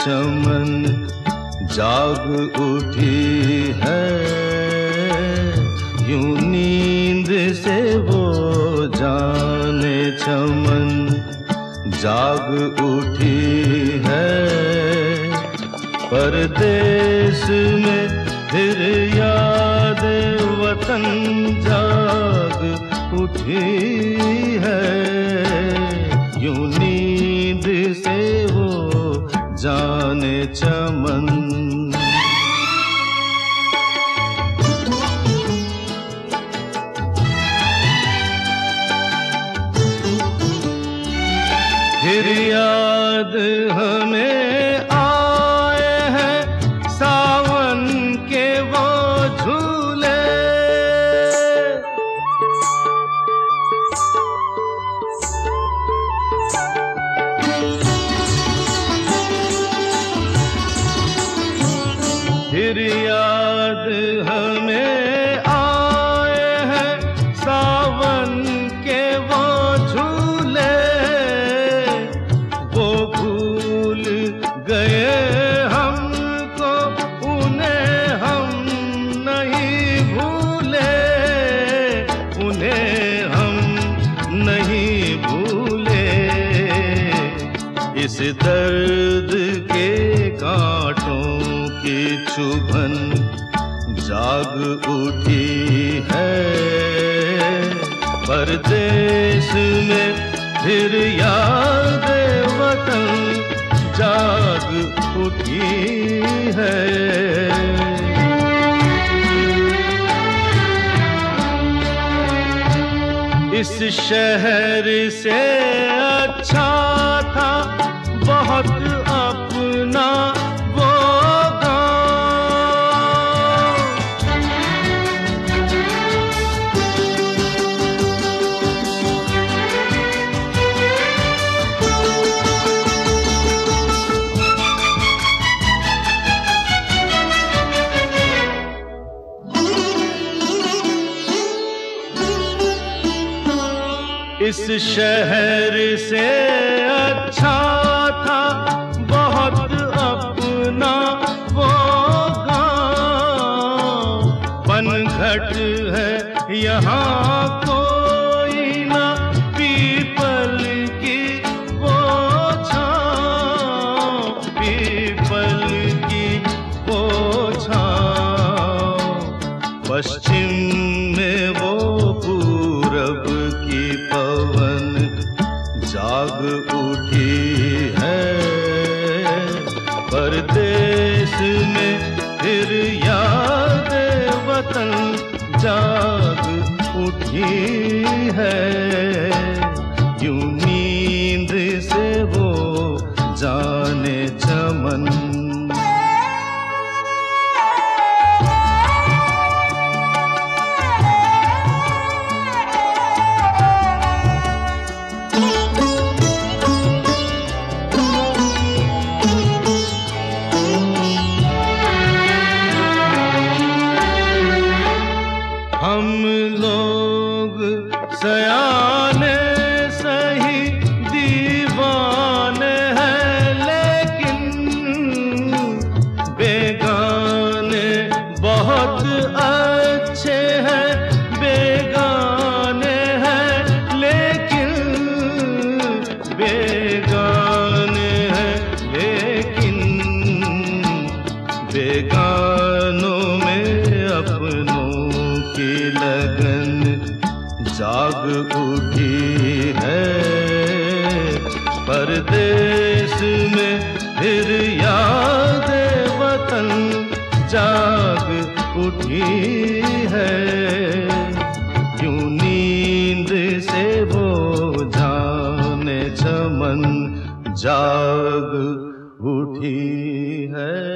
चमन जाग उठी है। यूं नींद से वो जाने चमन जाग उठी है। परदेश में फिर याद वतन जाग उठी है। यूं नींद से वो जाने चमन। फिर याद हमें आए हैं सावन के वो झूले। फिर याद हमें आए हैं सावन के वो झूले। वो भूल गए हमको, उन्हें हम नहीं भूले। उन्हें हम नहीं भूले। इस दर्द के कांटों की चुभन जाग उठी है। परदेश में फिर याद वतन जाग उठी है। इस शहर से अच्छा था बहुत अपना वो इस शहर से अच्छा था बहुत अपना वो गाँव। पनघट है यहाँ कोई ना, पीपल की वो छाँव। पीपल की वो छाँव। पश्चिम में वो पूरब की पवन जाग उठी है। परदेश में फिर याद वतन जाग उठी है। यूं नींद से वो जाने चमन। हम लोग सयाने सही दीवाने हैं, लेकिन बेगाने बहुत अच्छे हैं। बेगाने हैं लेकिन बेगाने हैं लेकिन बेगानों में अपनों की लगन जाग उठी है। परदेश में फिर याद वतन जाग उठी है। यूं नींद से वो जाने चमन जाग उठी है।